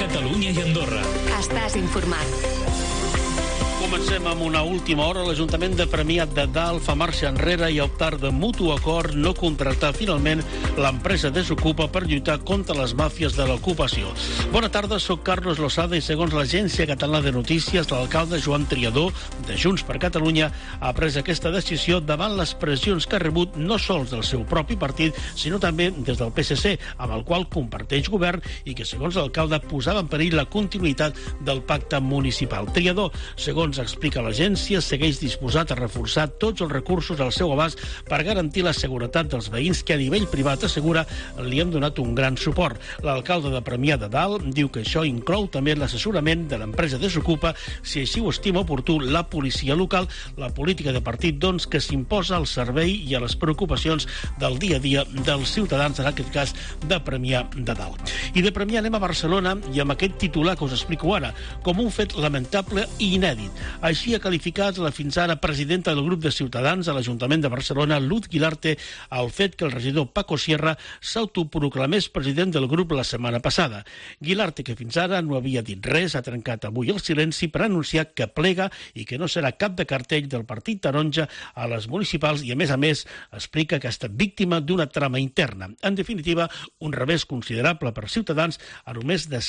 Catalunya i Andorra. Estàs informat. Comencem amb una última hora. L'Ajuntament de Premià de Dalt fa marxa enrere i ha optat de mutu acord no contractar finalment l'empresa Desocupa per lluitar contra les màfies de l'ocupació. Bona tarda, soc Carlos Losada i segons l'Agència Catalana de Notícies, l'alcalde Joan Triadó, de Junts per Catalunya, ha pres aquesta decisió davant les pressions que ha rebut no sols del seu propi partit, sinó també des del PSC, amb el qual comparteix govern i que, segons l'alcalde, posava en perill la continuïtat del pacte municipal. Triadó, segons explica l'agència, segueix disposat a reforçar tots els recursos al seu abast per garantir la seguretat dels veïns que a nivell privat assegura li han donat un gran suport. L'alcalde de Premià de Dalt diu que això inclou també l'assessorament de l'empresa Desocupa, si així ho estima oportú la policia local, la política de partit, doncs, que s'imposa al servei i a les preocupacions del dia a dia dels ciutadans, en aquest cas de Premià de Dalt. I de Premià anem a Barcelona i amb aquest titular que us explico ara, com un fet lamentable i inèdit. Així ha qualificat la fins ara presidenta del grup de Ciutadans a l'Ajuntament de Barcelona, Luz Guilarte, el fet que el regidor Paco Sierra s'autoproclamés president del grup la setmana passada. Guilarte, que fins ara no havia dit res, ha trencat avui el silenci per anunciar que plega i que no serà cap de cartell del Partit Taronja a les municipals i, a més, explica que ha estat víctima d'una trama interna. En definitiva, un revés considerable per Ciutadans a només de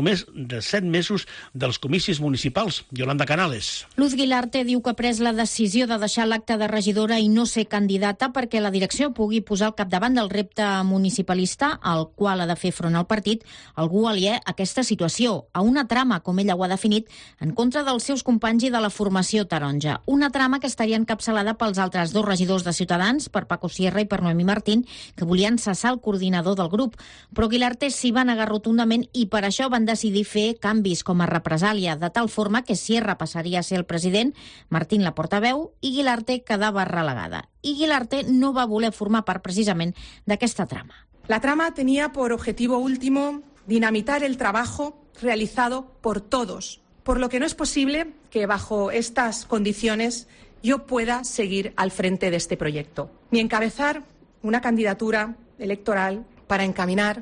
7 mesos dels comicis municipals. Yolanda Canales. Luz Guilarte diu que ha pres la decisió de deixar l'acte de regidora i no ser candidata perquè la direcció pugui posar al capdavant del repte municipalista al qual ha de fer front al partit algú aliè a aquesta situació, a una trama, com ella ho ha definit, en contra dels seus companys i de la formació taronja. Una trama que estaria encapçalada pels altres dos regidors de Ciutadans, per Paco Sierra i per Noemí Martín, que volien cessar el coordinador del grup. Però Guilarte s'hi va negar rotundament i per això van decidir fer canvis com a represàlia, de tal forma que Sierra passaria a ser el president, Martín la portaveu i Guilarte quedava relegada. I Guilarte no va voler formar part precisament d'aquesta trama. La trama tenía por objetivo último dinamitar el trabajo realizado por todos, por lo que no es posible que bajo estas condiciones yo pueda seguir al frente de este proyecto, ni encabezar una candidatura electoral para encaminar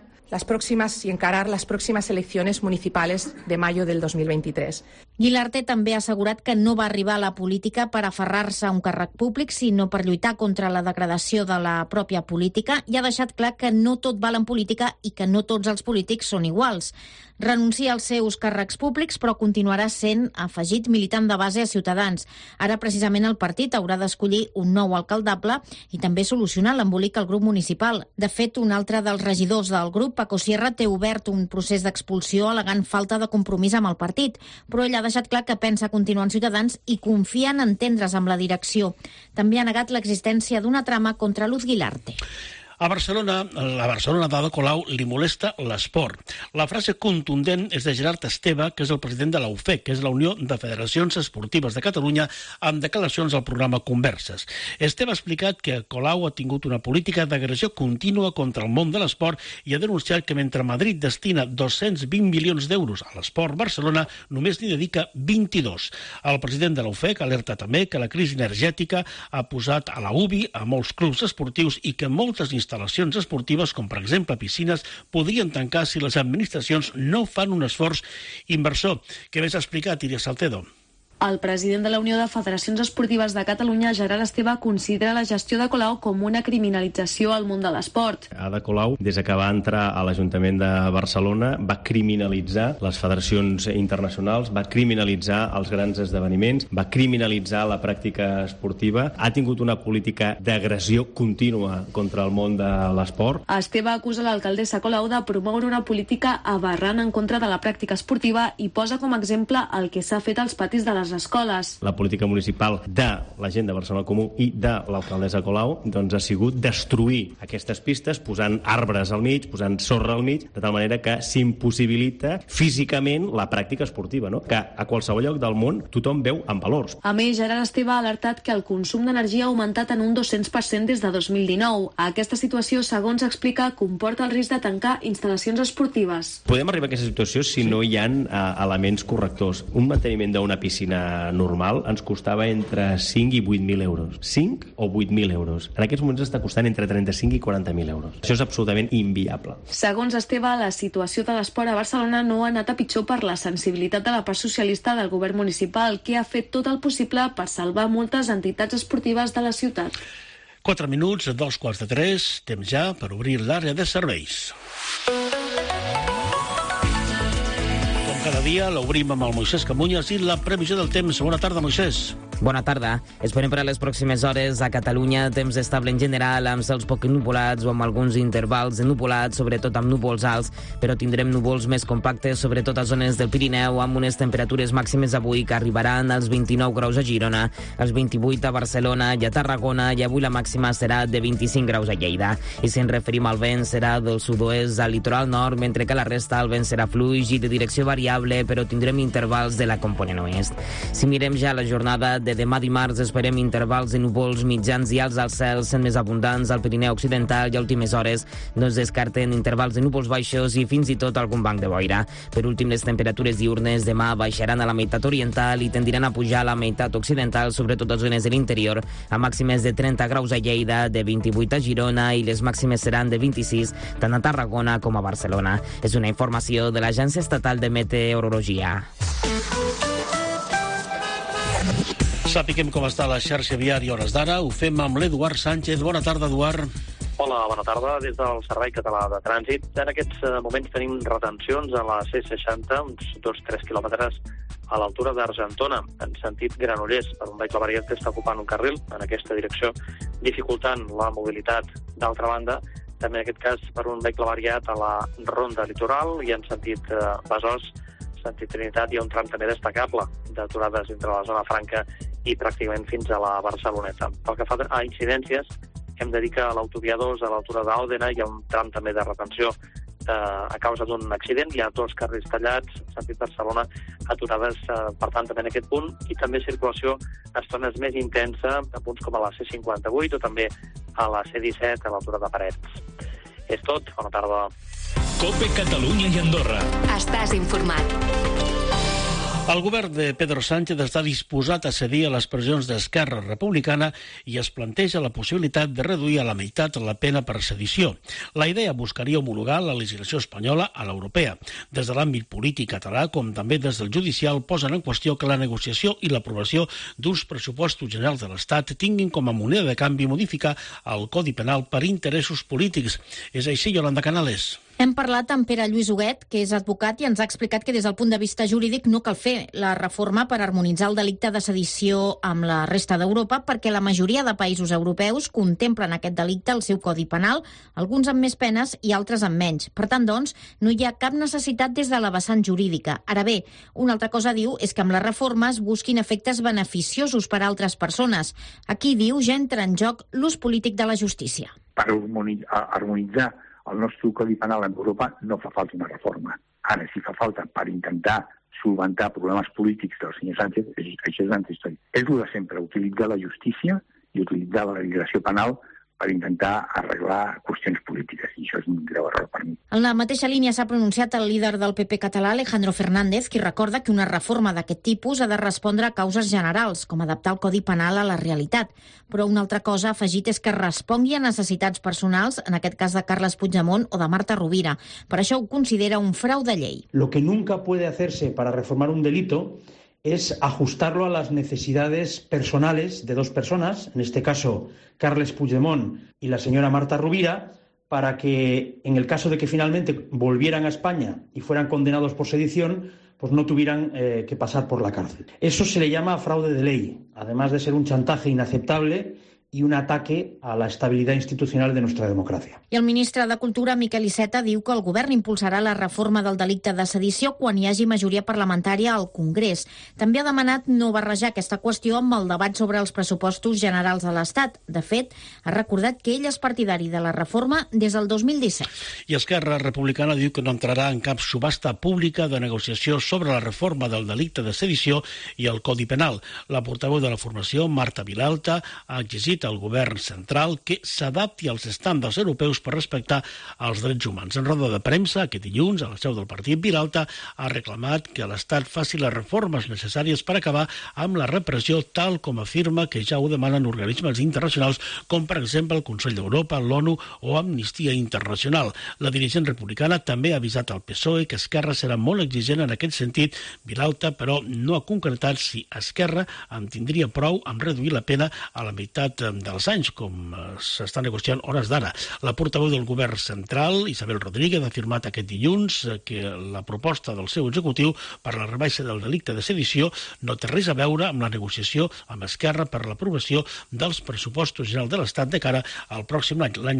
y encarar las próximas elecciones municipales de mayo del 2023. Guilarte també ha assegurat que no va arribar a la política per aferrar-se a un càrrec públic, sinó per lluitar contra la degradació de la pròpia política, i ha deixat clar que no tot val en política i que no tots els polítics són iguals. Renuncia als seus càrrecs públics, però continuarà sent afegit militant de base a Ciutadans. Ara, precisament, el partit haurà d'escollir un nou alcaldable i també solucionar l'embolic al grup municipal. De fet, un altre dels regidors del grup, Paco Sierra, té obert un procés d'expulsió al·legant falta de compromís amb el partit, però ell ha deixat clar que pensa continuar en Ciutadans i confia en entendre's amb la direcció. També ha negat l'existència d'una trama contra Luz Guilarte. A Barcelona d'Ada Colau li molesta l'esport. La frase contundent és de Gerard Esteve, que és el president de la UFEC, que és la Unió de Federacions Esportives de Catalunya, amb declaracions al programa Converses. Esteve ha explicat que Colau ha tingut una política d'agressió contínua contra el món de l'esport i ha denunciat que mentre Madrid destina 220 milions d'euros a l'esport, Barcelona només n'hi dedica 22. El president de la UFEC alerta també que la crisi energètica ha posat a la UBI a molts clubs esportius i que moltes instal·lacions esportives, com per exemple piscines, podrien tancar si les administracions no fan un esforç inversor. Què més ha explicat Iria Salcedo? El president de la Unió de Federacions Esportives de Catalunya, Gerard Esteve, considera la gestió de Colau com una criminalització al món de l'esport. Ada Colau, des que va entrar a l'Ajuntament de Barcelona, va criminalitzar les federacions internacionals, va criminalitzar els grans esdeveniments, va criminalitzar la pràctica esportiva, ha tingut una política d'agressió contínua contra el món de l'esport. Esteve acusa l'alcaldessa Colau de promoure una política aberrant en contra de la pràctica esportiva i posa com a exemple el que s'ha fet als patis de les escoles. La política municipal de la gent de Barcelona Comú i de l'alcaldessa Colau doncs ha sigut destruir aquestes pistes posant arbres al mig, posant sorra al mig, de tal manera que s'impossibilita físicament la pràctica esportiva, no? Que a qualsevol lloc del món tothom veu amb valors. A més, Gerard Esteve ha alertat que el consum d'energia ha augmentat en un 200% des de 2019. Aquesta situació, segons explica, comporta el risc de tancar instal·lacions esportives. Podem arribar a aquesta situació si no hi ha elements correctors. Un manteniment d'una piscina normal ens costava entre 5 i 8.000 euros. 5 o 8.000 euros. En aquests moments està costant entre 35 i 40.000 euros. Això és absolutament inviable. Segons Esteve, la situació de l'esport a Barcelona no ha anat a pitjor per la sensibilitat de la part socialista del govern municipal, que ha fet tot el possible per salvar moltes entitats esportives de la ciutat. 4 minuts, 2:45, temps ja per obrir l'àrea de serveis. Cada dia l'obrim amb el Moisès Camunyes i la previsió del temps. Bona tarda, Moisès. Bona tarda. Esperem per a les pròximes hores a Catalunya temps estable en general, amb cels poc nuvolats o amb alguns intervals de nuvolats, sobretot amb núvols alts, però tindrem núvols més compactes, sobretot a zones del Pirineu, amb unes temperatures màximes avui que arribaran als 29 graus a Girona, als 28 a Barcelona i a Tarragona, i avui la màxima serà de 25 graus a Lleida. I si ens referim al vent, serà del sud-oest al litoral nord, mentre que la resta el vent serà fluix i de direcció variable, però tindrem intervals de la component oest. Si mirem ja la jornada de demà dimarts, esperem intervals de núvols mitjans i alts al cel, sent més abundants al Pirineu Occidental, i a últimes hores no es descarten intervals de núvols baixos i fins i tot algun banc de boira. Per últim, les temperatures diurnes demà baixaran a la meitat oriental i tendiran a pujar a la meitat occidental, sobretot a zones de l'interior, a màximes de 30 graus a Lleida, de 28 a Girona, i les màximes seran de 26 tant a Tarragona com a Barcelona. És una informació de l'Agència Estatal de Meteorologia. Sapiguem com està la xarxa viària a hores d'ara. Ho fem amb l'Eduard Sánchez. Bona tarda, Eduard. Hola, bona tarda. Des del Servei Català de Trànsit. En aquests moments tenim retencions a la C60, uns 2-3 quilòmetres a l'altura d'Argentona, en sentit Granollers, per un vehicle variat que està ocupant un carril en aquesta direcció, dificultant la mobilitat. D'altra banda, també en aquest cas per un vehicle variat a la Ronda Litoral i en sentit Besòs, sentit Trinitat, hi ha un tram també destacable d'aturades entre la zona franca i pràcticament fins a la Barceloneta. Pel que fa a incidències, hem de dir que a l'autovia 2, a l'altura d'Òdena, hi ha un tram també de retenció a causa d'un accident. Hi ha 2 carrils tallats, sentit Barcelona, aturades, per tant, també en aquest punt, i també circulació a estones més intensa, a punts com a la C58 o també a la C17, a l'altura de Parets. És tot. Bona tarda. COPE Catalunya i Andorra. Estàs informat. El govern de Pedro Sánchez està disposat a cedir a les pressions d'Esquerra Republicana i es planteja la possibilitat de reduir a la meitat la pena per sedició. La idea buscaria homologar la legislació espanyola a l'europea. Des de l'àmbit polític català, com també des del judicial, posen en qüestió que la negociació i l'aprovació d'uns pressupostos generals de l'Estat tinguin com a moneda de canvi modificar el Codi Penal per interessos polítics. És així, Yolanda Canales. Hem parlat amb Pere Lluís Huguet, que és advocat, i ens ha explicat que des del punt de vista jurídic no cal fer la reforma per harmonitzar el delicte de sedició amb la resta d'Europa, perquè la majoria de països europeus contemplen aquest delicte al seu Codi Penal, alguns amb més penes i altres amb menys. Per tant, doncs, no hi ha cap necessitat des de la vessant jurídica. Ara bé, una altra cosa diu és que amb les reformes busquin efectes beneficiosos per a altres persones. Aquí, diu, ja entra en joc l'ús polític de la justícia. Per harmonitzar el nostre Codi Penal en Europa no fa falta una reforma. Ara, si fa falta per intentar solventar problemes polítics del senyor Sánchez, això és l'antihistòria. És el de sempre, utilitzar la justícia i utilitzar la legislació penal per intentar arreglar qüestions polítiques, i això és un greu error per mi. En la mateixa línia s'ha pronunciat el líder del PP català, Alejandro Fernández, qui recorda que una reforma d'aquest tipus ha de respondre a causes generals, com adaptar el Codi Penal a la realitat. Però una altra cosa ha afegit és que respongui a necessitats personals, en aquest cas de Carles Puigdemont o de Marta Rovira. Per això ho considera un frau de llei. Lo que nunca puede hacerse para reformar un delito es ajustarlo a las necesidades personales de dos personas, en este caso Carles Puigdemont y la señora Marta Rovira, para que en el caso de que finalmente volvieran a España y fueran condenados por sedición, pues no tuvieran que pasar por la cárcel. Eso se le llama fraude de ley, además de ser un chantaje inaceptable i un ataque a la estabilitat institucional de nostra democràcia. I el ministre de Cultura, Miquel Iceta, diu que el govern impulsarà la reforma del delicte de sedició quan hi hagi majoria parlamentària al Congrés. També ha demanat no barrejar aquesta qüestió amb el debat sobre els pressupostos generals de l'Estat. De fet, ha recordat que ell és partidari de la reforma des del 2017. I Esquerra Republicana diu que no entrarà en cap subhasta pública de negociació sobre la reforma del delicte de sedició i el Codi Penal. La portaveu de la formació, Marta Vilalta, ha exigit exigit al govern central que s'adapti als estàndards europeus per respectar els drets humans. En roda de premsa, aquest dilluns, a la seu del partit, Vilalta ha reclamat que l'Estat faci les reformes necessàries per acabar amb la repressió, tal com afirma que ja ho demanen organismes internacionals com, per exemple, el Consell d'Europa, l'ONU o Amnistia Internacional. La dirigent republicana també ha avisat al PSOE que Esquerra serà molt exigent en aquest sentit. Vilalta, però, no ha concretat si Esquerra en tindria prou amb reduir la pena a la meitat dels anys, com s'està negociant hores d'ara. La portaveu del govern central, Isabel Rodríguez, ha afirmat aquest dilluns que la proposta del seu executiu per la rebaixa del delicte de sedició no té res a veure amb la negociació amb Esquerra per l'aprovació dels pressupostos generals de l'Estat de cara al pròxim any, l'any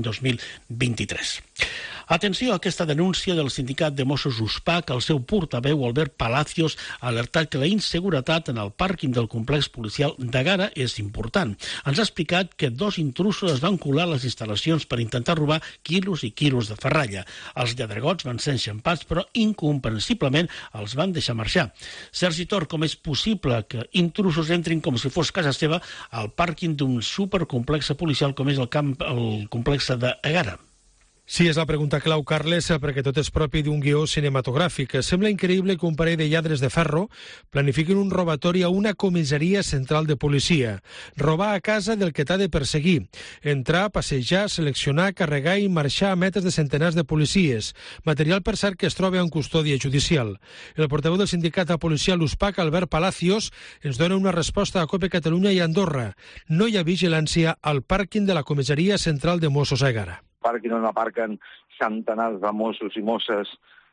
2023. Atenció a aquesta denúncia del sindicat de Mossos USPAC. El seu portaveu, Albert Palacios, ha alertat que la inseguretat en el pàrquing del complex policial d'Ègara és important. Ens ha explicat que 2 intrusos es van colar a les instal·lacions per intentar robar quilos i quilos de ferralla. Els lladregots van ser enxampats, però incomprensiblement els van deixar marxar. Sergi Tor, com és possible que intrusos entrin com si fos casa seva al pàrquing d'un supercomplex policial com és el complex d'Ègara? Sí, és la pregunta clau, Carles, perquè tot és propi d'un guió cinematogràfic. Sembla increïble que un parell de lladres de ferro planifiquin un robatori a una comissaria central de policia. Robar a casa del que t'ha de perseguir. Entrar, passejar, seleccionar, carregar i marxar a metes de centenars de policies. Material, per cert, que es troba en custòdia judicial. El portaveu del sindicat policial USPAC, Albert Palacios, ens dona una resposta a COPE Catalunya i Andorra. No hi ha vigilància al pàrquing de la comissaria central de Mossos a Ègara. Pàrquing on aparquen centenars de Mossos i Mosses,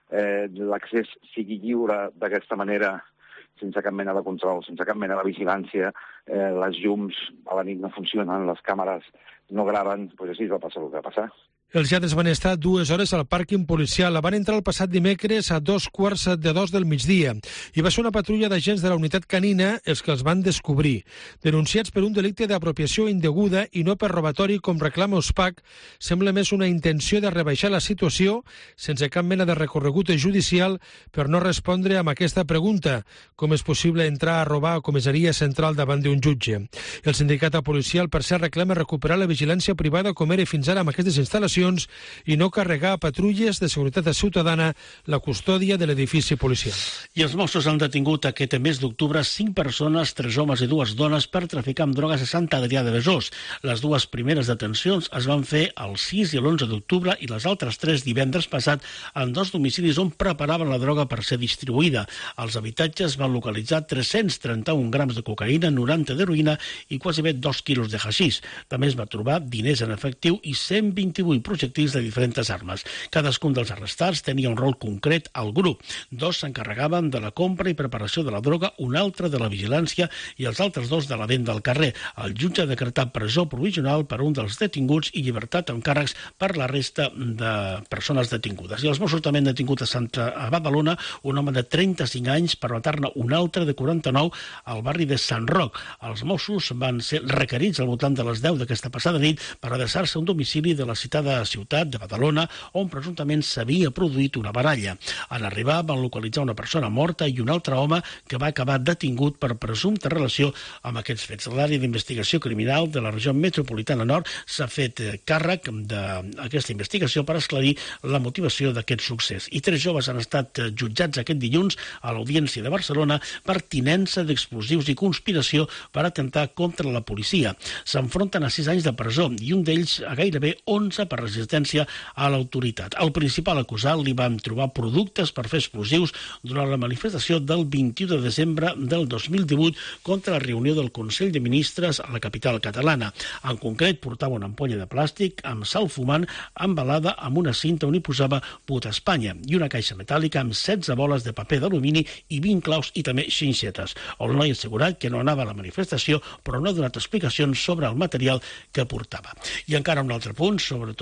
l'accés sigui lliure d'aquesta manera, sense cap mena de control, sense cap mena de vigilància, les llums a la nit no funcionen, les càmeres no graven, doncs així va passar el que va passar. Els lladres van estar 2 hores al pàrquing policial. Van entrar el passat dimecres a 2:15 del migdia. I va ser una patrulla d'agents de la unitat canina els que els van descobrir. Denunciats per un delicte d'apropiació indeguda i no per robatori com reclama USPAC, sembla més una intenció de rebaixar la situació sense cap mena de recorregut judicial per no respondre amb aquesta pregunta: com és possible entrar a robar a comissaria central davant d'un jutge? El sindicat policial, per cert, reclama recuperar la vigilància privada com era fins ara amb aquestes instal·lacions i no carregar a patrulles de seguretat ciutadana la custòdia de l'edifici policial. I els Mossos han detingut aquest mes d'octubre 5 persones, 3 homes i 2 dones, per traficar amb drogues a Sant Adrià de Besòs. Les 2 primeres detencions es van fer el 6 i l'11 d'octubre i les altres 3 divendres passat en 2 domicilis on preparaven la droga per ser distribuïda. Als habitatges van localitzar 331 grams de cocaïna, 90 d'heroïna i quasi 2 quilos de haixís. També es va trobar diners en efectiu i 128 projectils de diferents armes. Cadascun dels arrestats tenia un rol concret al grup. 2 s'encarregaven de la compra i preparació de la droga, un altre de la vigilància i els altres 2 de la venda al carrer. El jutge ha decretat presó provisional per un dels detinguts i llibertat amb càrrecs per la resta de persones detingudes. I els Mossos també han detingut a Badalona un home de 35 anys per matar-ne un altre de 49 al barri de Sant Roc. Els Mossos van ser requerits al voltant de les 10 d'aquesta passada nit per adreçar-se a un domicili de la citada ciutat de Badalona, on presumptament s'havia produït una baralla. En arribar van localitzar una persona morta i un altre home que va acabar detingut per presumpta relació amb aquests fets. L'àrea d'investigació criminal de la regió metropolitana nord s'ha fet càrrec d'aquesta investigació per esclarir la motivació d'aquest succés. I 3 joves han estat jutjats aquest dilluns a l'Audiència de Barcelona per tinença d'explosius i conspiració per atemptar contra la policia. S'enfronten a 6 anys de presó i un d'ells a gairebé 11 per resistència a l'autoritat. Al principal acusat li van trobar productes per fer explosius durant la manifestació del 21 de desembre del 2018 contra la reunió del Consell de Ministres a la capital catalana. En concret, portava una ampolla de plàstic amb sal fumant embalada amb una cinta on hi posava Puta Espanya i una caixa metàl·lica amb 16 boles de paper d'alumini i 20 claus i també xinxetes. El noi ha assegurat que no anava a la manifestació, però no ha donat explicacions sobre el material que portava. I encara un altre punt, sobretot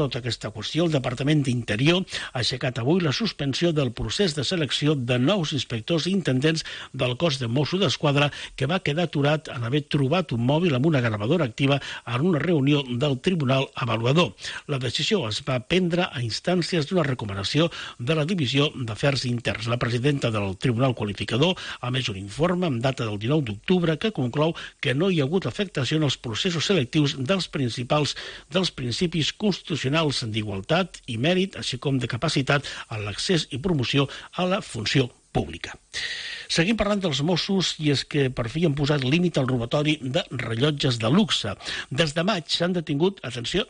tota aquesta qüestió, el Departament d'Interior ha aixecat avui la suspensió del procés de selecció de nous inspectors i intendents del cos de Mossos d'Esquadra, que va quedar aturat en haver trobat un mòbil amb una gravadora activa en una reunió del Tribunal Avaluador. La decisió es va prendre a instàncies d'una recomanació de la Divisió d'Afers Interns. La presidenta del Tribunal Qualificador ha emès un informe amb data del 19 d'octubre que conclou que no hi ha hagut afectació en els processos selectius dels principis constitucionals d'igualtat i mèrit, així com de capacitat a l'accés i promoció a la funció pública. Seguim parlant dels Mossos, i és que per fi han posat límit al robatori de rellotges de luxe. Des de maig s'han detingut, atenció,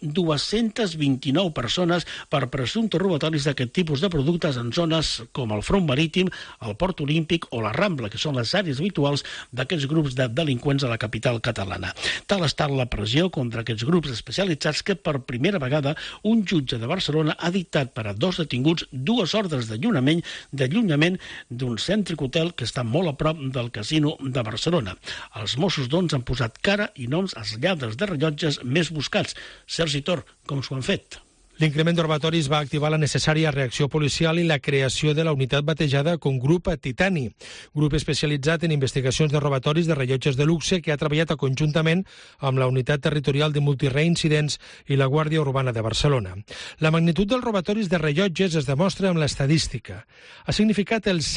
229 persones per presumptes robatoris d'aquest tipus de productes en zones com el Front Marítim, el Port Olímpic o la Rambla, que són les àrees habituals d'aquests grups de delinqüents a la capital catalana. Tal ha estat la pressió contra aquests grups especialitzats que per primera vegada un jutge de Barcelona ha dictat per a 2 detinguts 2 ordres d'allunyament d'un cèntric hotel que està molt a prop del casino de Barcelona. Els Mossos, doncs, han posat cara i noms als lladres de rellotges més buscats. Sergi Tor, com s'ho han fet? L'increment de robatoris va activar la necessària reacció policial i la creació de la unitat batejada com Grup Titani, grup especialitzat en investigacions de robatoris de rellotges de luxe que ha treballat conjuntament amb la Unitat Territorial de Multireincidents i la Guàrdia Urbana de Barcelona. La magnitud dels robatoris de rellotges es demostra amb l'estadística. Ha significat el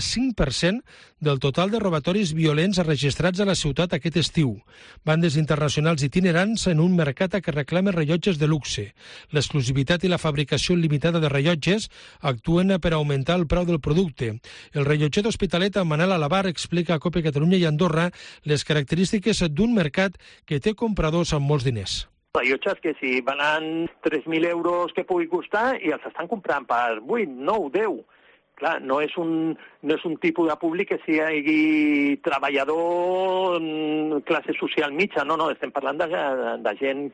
7,5% del total de robatoris violents registrats a la ciutat aquest estiu. Bandes internacionals itinerants en un mercat que reclama rellotges de luxe. L'exclusivitat i la fabricació limitada de rellotges actuen per augmentar el preu del producte. El rellotger d'Hospitalet, Manel Alabar, explica a COPE Catalunya i Andorra les característiques d'un mercat que té compradors amb molts diners. Rellotges que si valen 3.000 euros que pugui costar i els estan comprant per 8, 9, 10. Clar, no és un tipus de públic que sigui treballador, classe social mitja, no, estem parlant de gent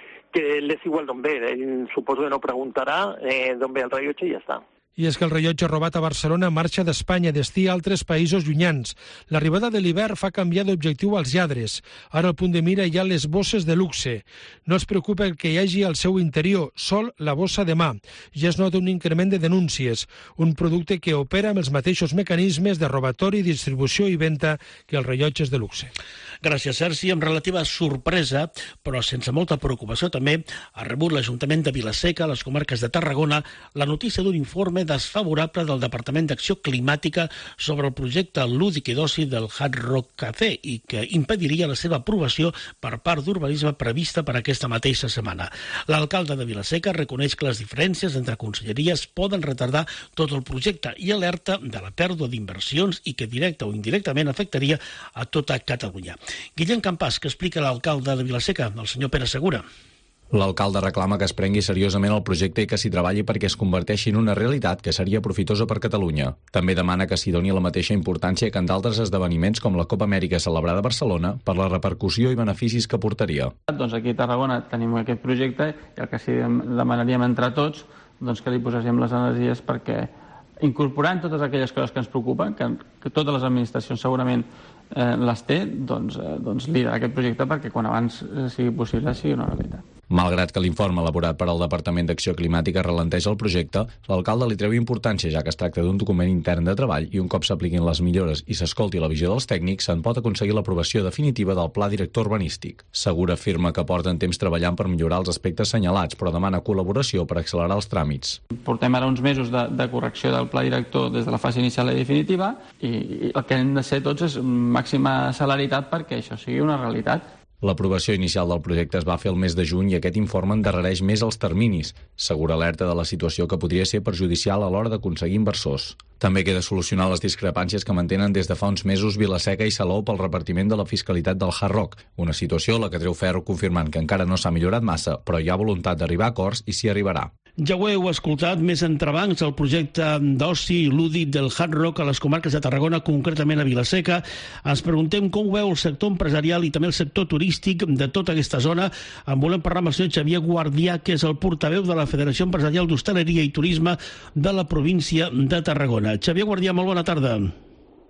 que l'és igual d'on ve. Suposo que no preguntarà d'on ve el rellotge i ja està. I és que el rellotge robat a Barcelona marxa d'Espanya, destí a altres països llunyans. L'arribada de l'hivern fa canviar d'objectiu als lladres. Ara al punt de mira hi ha les bosses de luxe. No es preocupa el que hi hagi al seu interior, sol la bossa de mà. Ja es nota un increment de denúncies, un producte que opera amb els mateixos mecanismes de robatori, distribució i venda que els rellotges de luxe. Gràcies, Sergi. Amb relativa sorpresa, però sense molta preocupació també, ha rebut l'Ajuntament de Vila-seca, a les comarques de Tarragona, la notícia d'un informe desfavorable del Departament d'Acció Climàtica sobre el projecte lúdic i d'oci del Hard Rock Café i que impediria la seva aprovació per part d'urbanisme prevista per aquesta mateixa setmana. L'alcalde de Vila-seca reconeix que les diferències entre conselleries poden retardar tot el projecte i alerta de la pèrdua d'inversions i que directa o indirectament afectaria a tota Catalunya. Guillem Campàs, que explica l'alcalde de Vila-seca, el senyor Pere Segura. L'alcalde reclama que es prengui seriosament el projecte i que s'hi treballi perquè es converteixi en una realitat que seria profitosa per Catalunya. També demana que s'hi doni la mateixa importància que en d'altres esdeveniments com la Copa Amèrica celebrada a Barcelona per la repercussió i beneficis que portaria. Doncs aquí a Tarragona tenim aquest projecte i el que sí demanaríem entre tots que li poséssim les energies perquè incorporant totes aquelles coses que ens preocupen, que totes les administracions segurament les té, doncs liderar aquest projecte perquè quan abans sigui possible sigui una realitat. Malgrat que l'informe elaborat per al Departament d'Acció Climàtica ralenteix el projecte, l'alcalde li treu importància, ja que es tracta d'un document intern de treball i un cop s'apliquin les millores i s'escolti la visió dels tècnics, se'n pot aconseguir l'aprovació definitiva del Pla Director Urbanístic. Segura afirma que porten temps treballant per millorar els aspectes assenyalats, però demana col·laboració per accelerar els tràmits. Portem ara uns mesos de correcció del Pla Director des de la fase inicial i definitiva i el que hem de ser tots és màxima celeritat perquè això sigui una realitat. L'aprovació inicial del projecte es va fer el mes de juny i aquest informe endarrereix més els terminis. Segura alerta de la situació que podria ser perjudicial a l'hora d'aconseguir inversors. També queda solucionar les discrepàncies que mantenen des de fa uns mesos Vila-seca i Salou pel repartiment de la fiscalitat del Hard Rock, una situació a la que treu ferro confirmant que encara no s'ha millorat massa, però hi ha voluntat d'arribar a acords i s'hi arribarà. Ja ho heu escoltat, més entrebancs el projecte d'oci lúdic del Hard Rock a les comarques de Tarragona, concretament a Vila-seca. Ens preguntem com ho veu el sector empresarial i també el sector turístic de tota aquesta zona. En volem parlar amb el senyor Xavier Guardià, que és el portaveu de la Federació Empresarial d'Hostaleria i Turisme de la província de Tarragona. Xavier Guardià, molt bona tarda.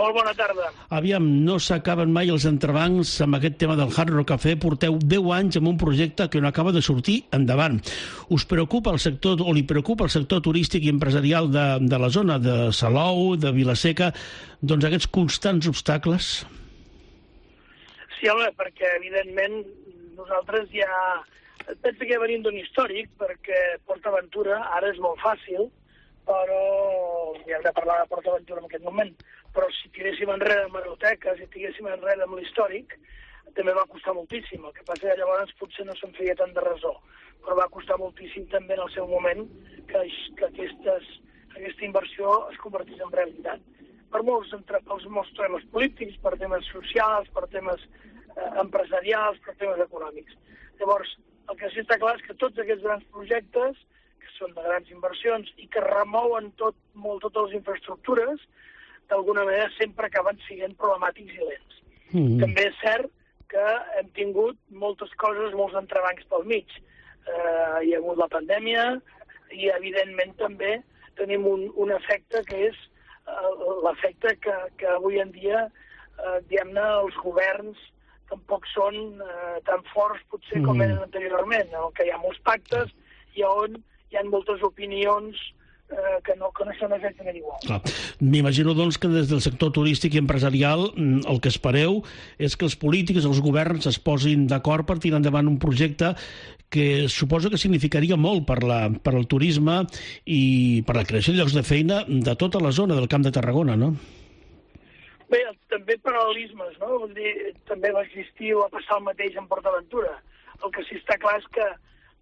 Molt bona tarda. Aviam, no s'acaben mai els entrebancs amb aquest tema del Hard Rock Café. Porteu 10 anys amb un projecte que no acaba de sortir endavant. Us preocupa el sector, o li preocupa el sector turístic i empresarial de la zona de Salou, de Vilaseca, doncs aquests constants obstacles? Sí, home, perquè evidentment nosaltres ja... Penso que ja venim d'un històric, perquè PortAventura ara és molt fàcil, però ja hem de parlar de PortAventura en aquest moment, però si tiréssim enrere amb Hemeroteca, si tiréssim enrere amb l'històric, també va costar moltíssim. El que passa que llavors potser no se'n feia tant de resó, però va costar moltíssim també en el seu moment que aquesta inversió es convertís en realitat. Per molts temes polítics, per temes socials, per temes empresarials, per temes econòmics. Llavors, el que sí està clar és que tots aquests grans projectes, que són de grans inversions i que remouen totes les infraestructures, d'alguna manera sempre acaben sent problemàtics i lents. També és cert que hem tingut moltes coses, molts entrebancs pel mig. Hi ha hagut la pandèmia i, evidentment, també tenim un efecte que és l'efecte que avui en dia, diguem-ne, els governs tampoc són tan forts, potser, com eren anteriorment, en què hi ha molts pactes i on hi ha moltes opinions que no són exactament iguals. M'imagino, doncs, que des del sector turístic i empresarial el que espereu és que els polítics, els governs, es posin d'acord per tirar endavant un projecte que suposo que significaria molt per al turisme i per la creació de llocs de feina de tota la zona del Camp de Tarragona, no? Bé, també paral·lelismes, no? Vull dir, també va existir o va passar el mateix en PortAventura. El que sí està clar és que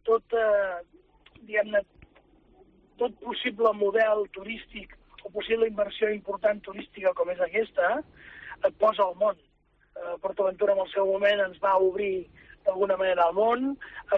tot possible model turístic o possible inversió important turística com és aquesta, et posa al món. PortAventura en el seu moment ens va obrir d'alguna manera al món,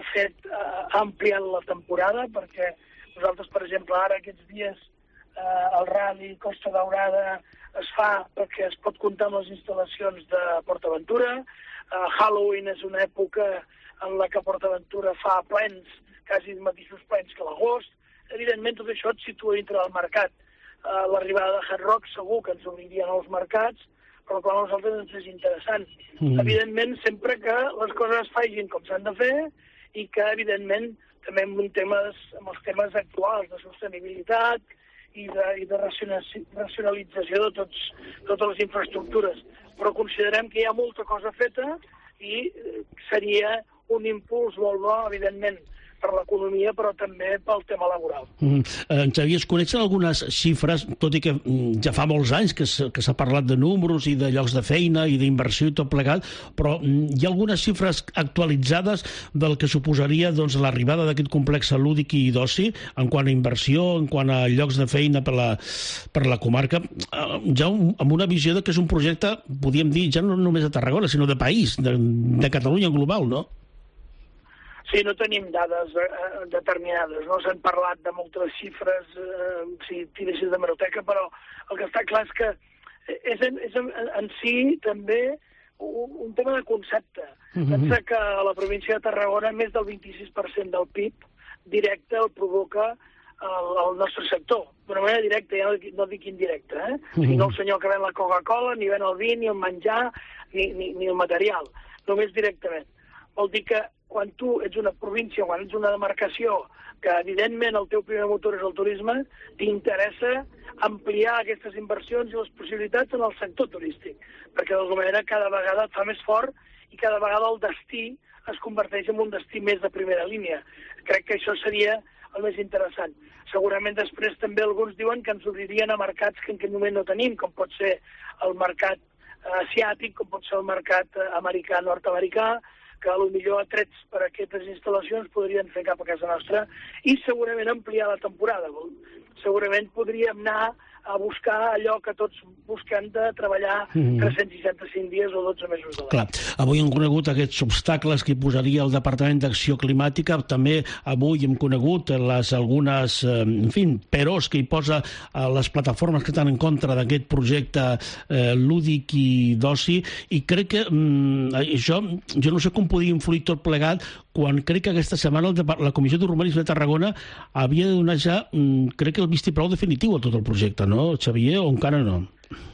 ha ampliat la temporada, perquè nosaltres, per exemple, ara aquests dies el Rally Costa Daurada es fa perquè es pot comptar amb les instal·lacions de PortAventura. Halloween és una època en la que PortAventura fa plens, quasi els mateixos plens que l'agost. Evidentment, tot això et situa dintre del mercat. L'arribada de Hard Rock segur que ens obriria nous mercats, però per a nosaltres ens és interessant. Evidentment, sempre que les coses es facin com s'han de fer i que, evidentment, també amb els temes actuals de sostenibilitat i de racionalització de totes les infraestructures. Però considerem que hi ha molta cosa feta i seria un impuls molt bo, evidentment, per l'economia, però també pel tema laboral. Xavier, es coneixen algunes xifres, tot i que ja fa molts anys que s'ha parlat de números i de llocs de feina i d'inversió i tot plegat, però hi ha algunes xifres actualitzades del que suposaria l'arribada d'aquest complex lúdic i d'oci en quant a inversió, en quant a llocs de feina per la comarca, ja amb una visió que és un projecte, podríem dir, ja no només de Tarragona, sinó de país, de Catalunya en global, no? Sí, no tenim dades determinades, no s'han parlat de moltes xifres, si tiressis de Hemeroteca, però el que està clar és que és en si també un tema de concepte. Pensa que a la província de Tarragona més del 26% del PIB directe el provoca el nostre sector, d'una manera directa, ja no dic indirecta, no el senyor que ven la Coca-Cola, ni ven el vi, ni el menjar, ni el material, només directament. Vol dir que quan tu ets una província, quan ets una demarcació, que evidentment el teu primer motor és el turisme, t'interessa ampliar aquestes inversions i les possibilitats en el sector turístic, perquè d'alguna manera cada vegada et fa més fort i cada vegada el destí es converteix en un destí més de primera línia. Crec que això seria el més interessant. Segurament després també alguns diuen que ens obririen a mercats que en aquest moment no tenim, com pot ser el mercat asiàtic, com pot ser el mercat americà, nord-americà, que potser atrets per aquestes instal·lacions podrien fer cap a casa nostra i segurament ampliar la temporada. Segurament podríem anar a buscar allò que tots busquem de treballar 365 dies o 12 mesos de l'any. Clar, avui hem conegut aquests obstacles que hi posaria el Departament d'Acció Climàtica, també avui hem conegut algunes, peròs que hi posa les plataformes que estan en contra d'aquest projecte lúdic i d'oci, i crec que això, jo no sé com podia influir tot plegat, quan crec que aquesta setmana la Comissió d'Urbanisme de Tarragona havia de donar ja, crec que el vistiplau definitiu a tot el projecte, no, Xavier, o encara no?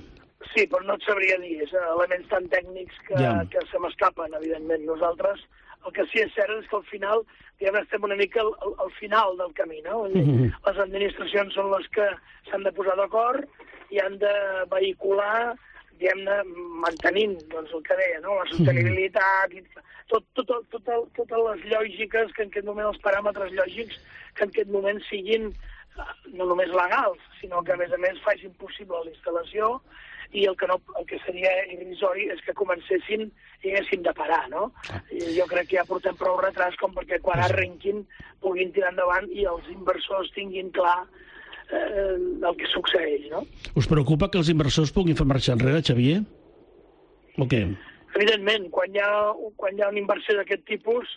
Sí, però no et sabria dir. És elements tan tècnics que se m'escapen, evidentment. Nosaltres, el que sí és cert és que al final, diguem, estem una mica al final del camí, no? Les administracions són les que s'han de posar d'acord i han de vehicular, diguem-ne, mantenint, doncs, el que deia, no? La sostenibilitat, i totes les lògiques que en aquest moment, els paràmetres lògics que en aquest moment siguin no només legals, sinó que a més facin possible la instal·lació, i el que seria irrisori és que comencessin i haguéssim de parar, no? I jo crec que ja portem prou retras com perquè quan arrenquin puguin tirar endavant i els inversors tinguin clar el que succeeix, no? Us preocupa que els inversors puguin fer marxa enrere, Xavier? O què? Evidentment, quan hi ha una inversió d'aquest tipus,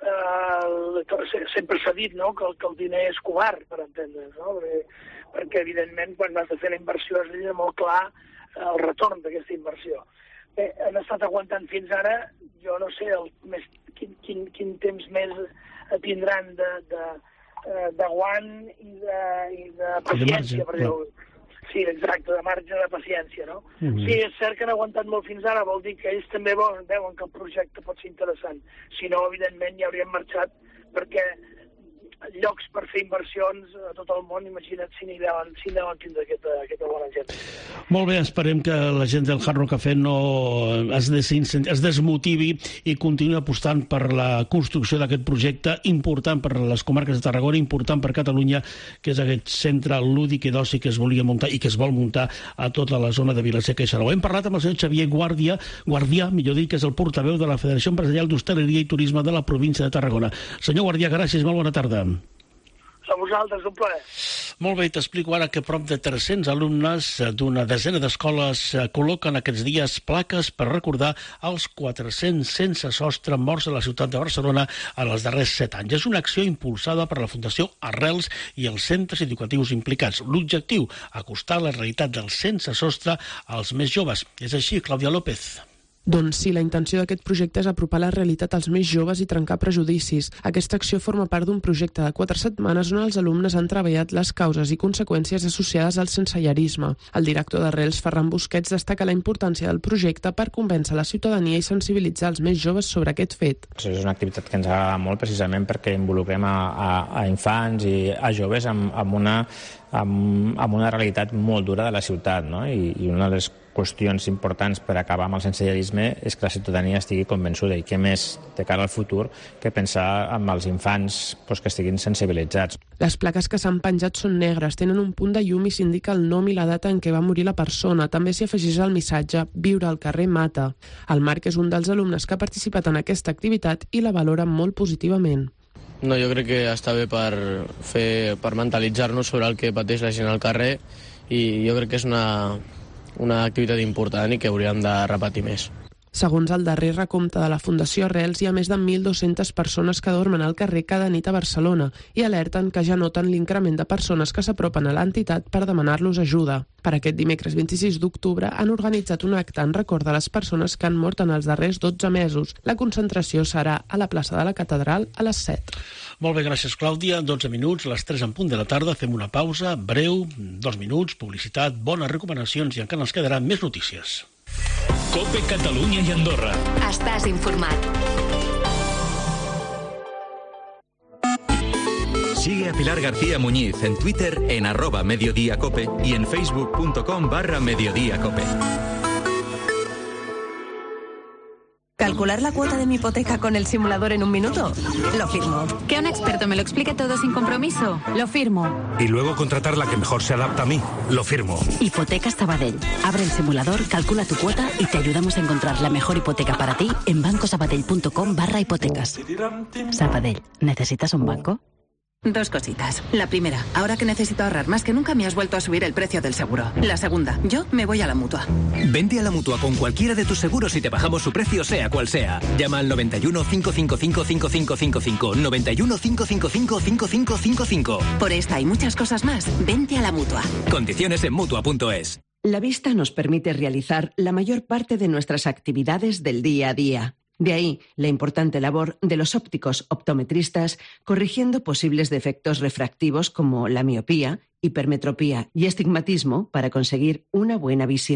sempre s'ha dit, no?, que el diner és covard, per entendre's, no? Perquè, evidentment, quan has de fer la inversió has de tenir molt clar el retorn d'aquesta inversió. Bé, han estat aguantant fins ara, jo no sé quin temps més tindran d'aguant i de paciència, per dir-ho. Sí, exacte, de marge de paciència, no? Sí, és cert que han aguantat molt fins ara, vol dir que ells també veuen que el projecte pot ser interessant. Si no, evidentment, ja haurien marxat, perquè llocs per fer inversions a tot el món, imagina't si n'hi deuen tindre aquesta bona gent. Molt bé, esperem que la gent del Hard Rock Cafè no es desmotivi i continuï apostant per la construcció d'aquest projecte important per les comarques de Tarragona, important per Catalunya, que és aquest centre lúdic i d'oci que es volia muntar i que es vol muntar a tota la zona de Vila-seca i Salou. Hem parlat amb el senyor Xavier Guardià, millor dit, que és el portaveu de la Federació Empresarial d'Hostaleria i Turisme de la província de Tarragona. Senyor Guardià, gràcies, molt bona tarda. A vosaltres, un plaer. Molt bé, t'explico ara que prop de 300 alumnes d'una desena d'escoles col·loquen aquests dies plaques per recordar els 400 sense sostre morts a la ciutat de Barcelona en els darrers 7 anys. És una acció impulsada per la Fundació Arrels i els centres educatius implicats. L'objectiu, acostar la realitat del sense sostre als més joves. És així, Clàudia López. Doncs sí, la intenció d'aquest projecte és apropar la realitat als més joves i trencar prejudicis. Aquesta acció forma part d'un projecte de 4 setmanes on els alumnes han treballat les causes i conseqüències associades al sensellarisme. El director d'Arrels, Ferran Busquets, destaca la importància del projecte per convèncer la ciutadania i sensibilitzar els més joves sobre aquest fet. És una activitat que ens agrada molt precisament perquè involucrem a infants i a joves amb una realitat molt dura de la ciutat, no? I una de les qüestions importants per acabar amb el sensellarisme és que la ciutadania estigui convençuda, i què més de cara al futur que pensar amb els infants que estiguin sensibilitzats. Les plaques que s'han penjat són negres, tenen un punt de llum i s'indica el nom i la data en què va morir la persona. També s'hi afegeix el missatge «Viure al carrer mata». El Marc és un dels alumnes que ha participat en aquesta activitat i la valora molt positivament. No, jo crec que està bé per mentalitzar-nos sobre el que pateix la gent al carrer, i jo crec que és una activitat important i que hauríem de repetir més. Segons el darrer recompte de la Fundació Arrels, hi ha més de 1.200 persones que dormen al carrer cada nit a Barcelona i alerten que ja noten l'increment de persones que s'apropen a l'entitat per demanar-los ajuda. Per aquest dimecres 26 d'octubre han organitzat un acte en record de les persones que han mort en els darrers 12 mesos. La concentració serà a la plaça de la Catedral a les 7. Molt bé, gràcies, Clàudia. 12 minuts, les 3 en punt de la tarda. Fem una pausa breu, 2 minuts, publicitat, bones recomanacions i encara ens quedaran més notícies. COPE Catalunya i Andorra. Estàs informat. Sigue a Pilar García Muñiz en Twitter en @mediodíacope y en facebook.com/mediodíacope. ¿Calcular la cuota de mi hipoteca con el simulador en un minuto? Lo firmo. Que un experto me lo explique todo sin compromiso. Lo firmo. Y luego contratar la que mejor se adapta a mí. Lo firmo. Hipotecas Sabadell. Abre el simulador, calcula tu cuota y te ayudamos a encontrar la mejor hipoteca para ti en bancosabadell.com/hipotecas. Sabadell, ¿necesitas un banco? 2 cositas. La primera, ahora que necesito ahorrar más que nunca me has vuelto a subir el precio del seguro. La segunda, yo me voy a la Mutua. Vente a la Mutua con cualquiera de tus seguros y te bajamos su precio sea cual sea. Llama al 91 555 5555. 91 555 5555. Por esta y muchas cosas más, vente a la Mutua. Condiciones en Mutua.es. La vista nos permite realizar la mayor parte de nuestras actividades del día a día. De ahí la importante labor de los ópticos optometristas corrigiendo posibles defectos refractivos como la miopía, hipermetropía y estigmatismo para conseguir una buena visión.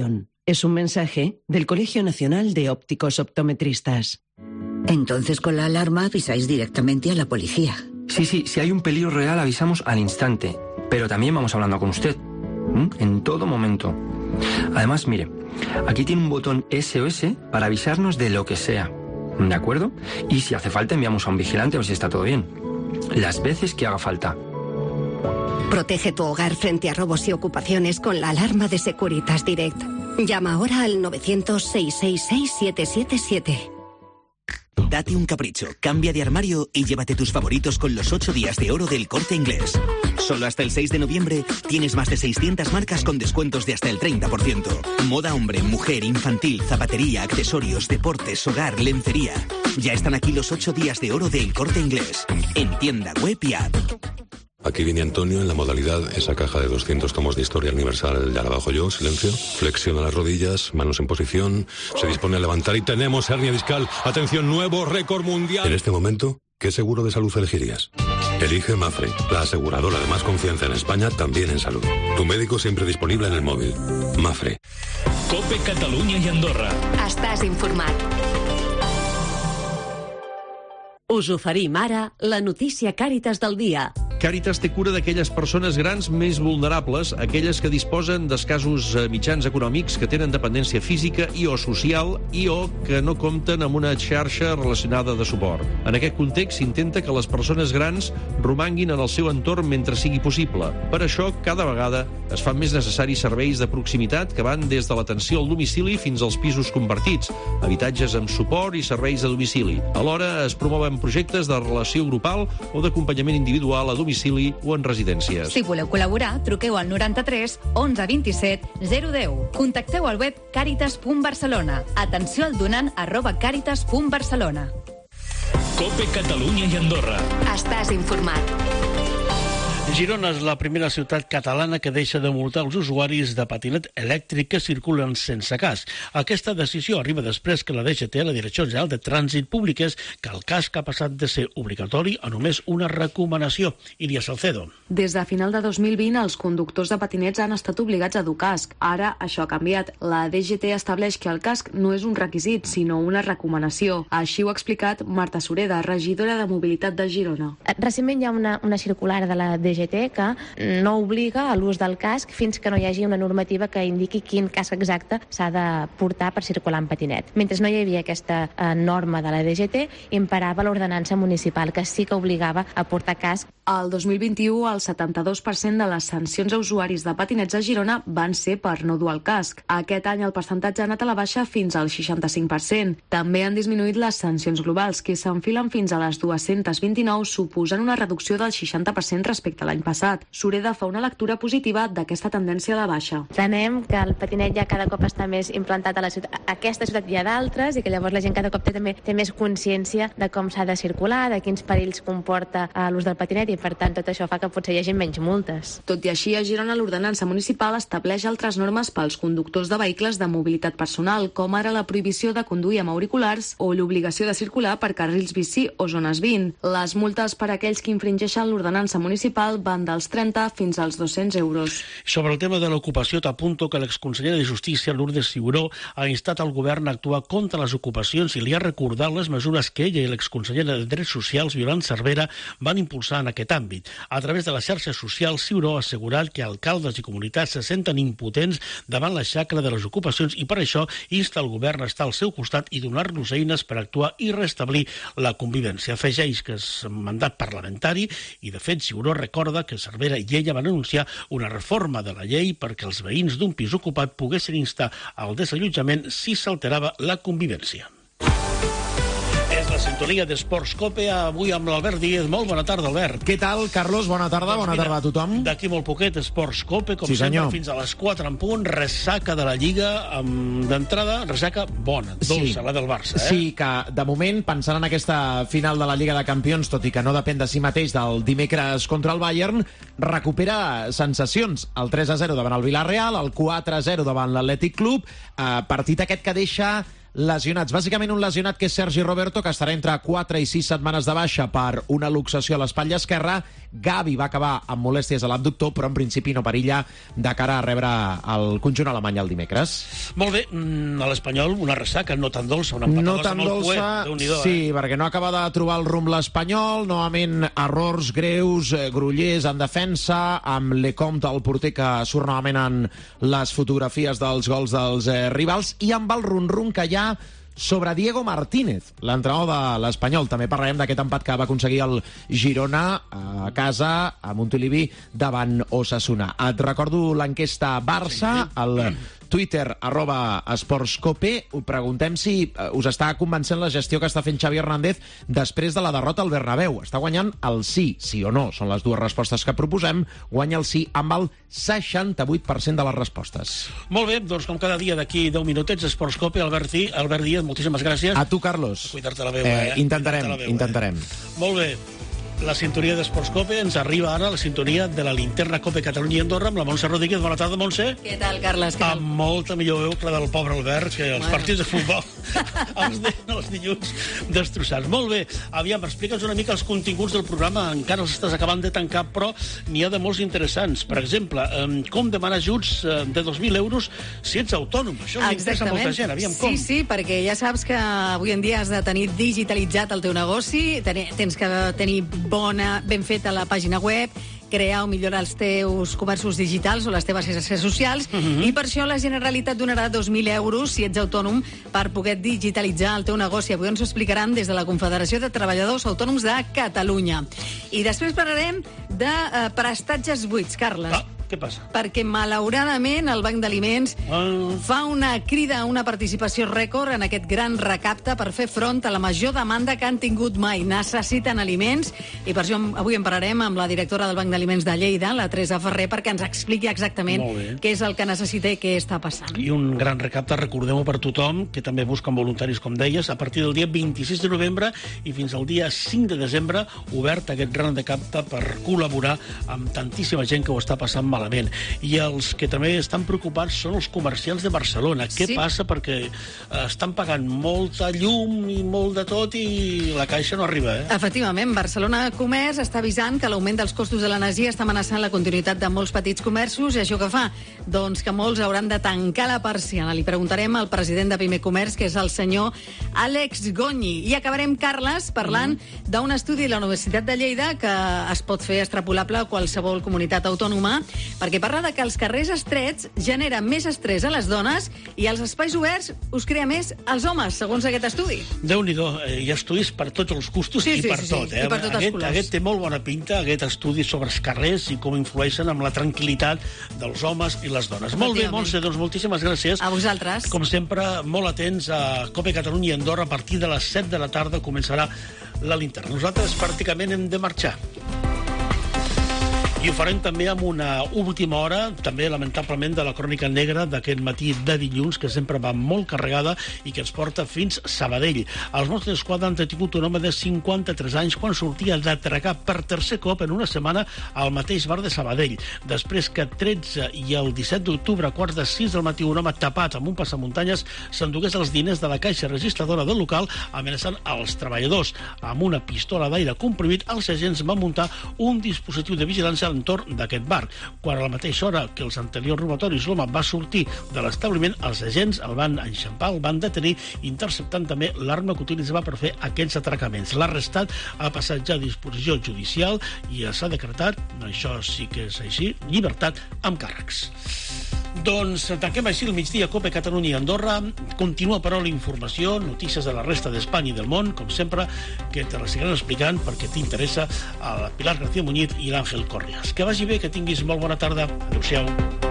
Es un mensaje del Colegio Nacional de Ópticos Optometristas. Entonces con la alarma avisáis directamente a la policía. Sí, si hay un peligro real avisamos al instante, pero también vamos hablando con usted, en todo momento. Además, mire, aquí tiene un botón SOS para avisarnos de lo que sea, ¿de acuerdo? Y si hace falta enviamos a un vigilante a ver si está todo bien. Las veces que haga falta. Protege tu hogar frente a robos y ocupaciones con la alarma de Securitas Direct. Llama ahora al 900-666-777. Date un capricho, cambia de armario y llévate tus favoritos con los 8 días de oro del Corte Inglés. Solo hasta el 6 de noviembre tienes más de 600 marcas con descuentos de hasta el 30%. Moda hombre, mujer, infantil, zapatería, accesorios, deportes, hogar, lencería. Ya están aquí los 8 días de oro del Corte Inglés. En tienda, web y app. Aquí viene Antonio en la modalidad, esa caja de 200 tomos de historia universal, ya la bajo yo, silencio, flexiona las rodillas, manos en posición, se dispone a levantar y tenemos hernia discal. Atención, nuevo récord mundial. En este momento, ¿qué seguro de salud elegirías? Elige Mafre, la aseguradora de más confianza en España, también en salud. Tu médico siempre disponible en el móvil. Mafre. COPE Catalunya i Andorra. Estàs informat. Us oferim ara la notícia Càritas del dia. Càritas té cura d'aquelles persones grans més vulnerables, aquelles que disposen d'escassos mitjans econòmics, que tenen dependència física i o social i o que no compten amb una xarxa relacionada de suport. En aquest context s'intenta que les persones grans romanguin en el seu entorn mentre sigui possible. Per això, cada vegada es fan més necessaris serveis de proximitat que van des de l'atenció al domicili fins als pisos compartits, habitatges amb suport i serveis a domicili. Alhora es promouen projectes de relació grupal o d'acompanyament individual a domicili o en residències. Si voleu col·laborar, truqueu al 93 11 27 010. Contacteu al web caritas.barcelona. Atenció al donant @caritas.barcelona. COPE Catalunya i Andorra. Estàs informat. Girona és la primera ciutat catalana que deixa de multar els usuaris de patinet elèctric que circulen sense casc. Aquesta decisió arriba després que la DGT, la Direcció General de Trànsit, publiqués que el casc ha passat de ser obligatori a només una recomanació. Iria Salcedo. Des de final de 2020, els conductors de patinets han estat obligats a dur casc. Ara, això ha canviat. La DGT estableix que el casc no és un requisit, sinó una recomanació. Així ho ha explicat Marta Sureda, regidora de Mobilitat de Girona. Recentment hi ha una circular de la DGT que no obliga a l'ús del casc fins que no hi hagi una normativa que indiqui quin casc exacte s'ha de portar per circular en patinet. Mentre no hi havia aquesta norma de la DGT, imperava l'ordenança municipal, que sí que obligava a portar casc. Al 2021, el 72% de les sancions a usuaris de patinets a Girona van ser per no dur el casc. Aquest any el percentatge ha anat a la baixa fins al 65%. També han disminuït les sancions globals, que s'enfilen fins a les 229, suposant una reducció del 60% respecte a l'any passat. Sureda fa una lectura positiva d'aquesta tendència de baixa. Entenem que el patinet ja cada cop està més implantat a la ciutat. Aquesta ciutat hi ha d'altres i que llavors la gent cada cop té més consciència de com s'ha de circular, de quins perills comporta l'ús del patinet i per tant tot això fa que potser hi hagi menys multes. Tot i així, a Girona l'ordenança municipal estableix altres normes pels conductors de vehicles de mobilitat personal, com ara la prohibició de conduir amb auriculars o l'obligació de circular per carrils bici o zones 20. Les multes per a aquells que infringeixen l'ordenança municipal van dels 30 fins als 200 euros. Sobre el tema de l'ocupació, t'apunto que l'exconsellera de Justícia, Lourdes Ciuró, ha instat el govern a actuar contra les ocupacions i li ha recordat les mesures que ella i l'exconsellera de Drets Socials, Violant Cervera, van impulsar en aquest àmbit. A través de les xarxes socials, Ciuró ha assegurat que alcaldes i comunitats se senten impotents davant la xacra de les ocupacions i per això insta el govern a estar al seu costat i donar-los eines per actuar i restablir la convivència. Afegeix que és mandat parlamentari i, de fet, Ciuró recorda que Cervera i ella van anunciar una reforma de la llei perquè els veïns d'un pis ocupat poguessin instar al desallotjament si s'alterava la convivència. És la sintonia d'Esports COPE, avui amb l'Albert Díez. Molt bona tarda, Albert. Què tal, Carlos? Bona tarda, bona tarda a tothom. D'aquí molt poquet, Esports COPE, com sí, sempre, fins a les 4 en punt, ressaca de la Lliga, d'entrada, ressaca bona, dolça, la del Barça. Sí, que de moment, pensant en aquesta final de la Lliga de Campions, tot i que no depèn de si mateix del dimecres contra el Bayern, recupera sensacions. El 3-0 davant el Villarreal, el 4-0 davant l'Atlètic Club, partit aquest que deixa lesionats. Bàsicament un lesionat que és Sergi Roberto, que estarà entre 4 i 6 setmanes de baixa per una luxació a l'espatlla esquerra, Gavi va acabar amb molèsties a l'abductor, però en principi no perilla de cara a rebre el conjunt alemany el dimecres. Molt bé, a l'Espanyol una ressaca no tan dolça, una empatada amb el Cué. Sí, perquè no acaba de trobar el rumb l'Espanyol, novament errors greus, grollers en defensa, amb Lecomte, el porter, que surt novament en les fotografies dels gols dels rivals, i amb el rum-rum que hi ha sobre Diego Martínez, l'entrenador de l'Espanyol. També parlarem d'aquest empat que va aconseguir el Girona a casa, a Montilivi, davant Osasuna. Et recordo l'enquesta Barça, el Twitter, @esportscope. Us preguntem si us està convencent la gestió que està fent Xavi Hernández després de la derrota al Bernabéu. Està guanyant el sí o no. Són les dues respostes que proposem. Guanya el sí amb el 68% de les respostes. Molt bé, doncs com cada dia d'aquí 10 minutets, Esportscope, Albert Díaz, moltíssimes gràcies. A tu, Carlos. Cuidar-te la veu, Intentarem. Molt bé. La sintonia d'Esportscope ens arriba ara, la sintonia de la linterna Cope Catalunya i Andorra, amb la Montse Rodríguez. Bona tarda, Montse. Què tal, Carles? Amb molta millor veu que la del pobre Albert, que els partits de futbol els dilluns destrossats. Molt bé, aviam, explica'ns una mica els continguts del programa. Encara els estàs acabant de tancar, però n'hi ha de molts interessants. Per exemple, com demanar ajuts de 2.000 euros si ets autònom. Això li interessa a molta gent. Aviam, com? Sí, perquè ja saps que avui en dia has de tenir digitalitzat el teu negoci, tens que tenir ben feta la pàgina web, crear o millorar els teus comerços digitals o les teves xarxes socials, i per això la Generalitat donarà 2.000 euros si ets autònom per poder digitalitzar el teu negoci. Avui ens ho explicaran des de la Confederació de Treballadors Autònoms de Catalunya. I després parlarem de prestatges buits, Carles. Què passa? Perquè, malauradament, el Banc d'Aliments fa una crida a una participació rècord en aquest gran recapte per fer front a la major demanda que han tingut mai. Necessiten aliments, i per això avui en parlarem amb la directora del Banc d'Aliments de Lleida, la Teresa Ferrer, perquè ens expliqui exactament què és el que necessita i què està passant. I un gran recapte, recordem-ho per tothom, que també busquen voluntaris, com deies, a partir del dia 26 de novembre i fins al dia 5 de desembre, obert aquest gran recapte per col·laborar amb tantíssima gent que ho està passant malament. I els que també estan preocupats són els comerciants de Barcelona. Què passa? Perquè estan pagant molta llum i molt de tot i la caixa no arriba, Efectivament, Barcelona Comerç està avisant que l'augment dels costos de l'energia està amenaçant la continuïtat de molts petits comerços, i això què fa? Doncs que molts hauran de tancar la persiana. Li preguntarem al president de Pime Comerç, que és el senyor Àlex Gonyi. I acabarem, Carles, parlant d'un estudi de la Universitat de Lleida que es pot fer extrapolable a qualsevol comunitat autònoma, perquè parla de que els carrers estrets generen més estrès a les dones i els espais oberts us crea més als homes, segons aquest estudi. Déu-n'hi-do, hi ha estudis per tots els gustos i per tot. I per tots els colors. Aquest té molt bona pinta, aquest estudi sobre els carrers i com influeixen amb la tranquil·litat dels homes i les dones. Molt bé, Montse, doncs moltíssimes gràcies. A vosaltres. Com sempre, molt atents a Cope Catalunya i Andorra. A partir de les 7 de la tarda començarà la linterna. Nosaltres pràcticament hem de marxar. I ho farem també amb una última hora, també lamentablement, de la crònica negra d'aquest matí de dilluns, que sempre va molt carregada i que ens porta fins a Sabadell. Els Mossos d'Esquadra han detingut un home de 53 anys quan sortia d'atracar per tercer cop en una setmana al mateix bar de Sabadell. Després que 13 i el 17 d'octubre, a quarts de 6 del matí, un home tapat amb un passamuntanyes s'endugués els diners de la caixa registradora del local, amenaçant els treballadors. Amb una pistola d'aire comprimit, els agents van muntar un dispositiu de vigilància entorn d'aquest bar. Quan a la mateixa hora que els anteriors robatoris l'home va sortir de l'establiment, els agents el van enxampar, el van detenir, interceptant també l'arma que utilitzava per fer aquests atracaments. L'arrestat ha passat ja a disposició judicial i s'ha decretat, això sí que és així, llibertat amb càrrecs. Doncs tanquem així el migdia Cope Catalunya i Andorra. Continua, però, la informació, notícies de la resta d'Espanya i del món, com sempre, que te les seguiran explicant perquè t'interessa a la Pilar García Muñiz i l'Àngel Correas. Que vagi bé, que tinguis molt bona tarda. Adéu-siau.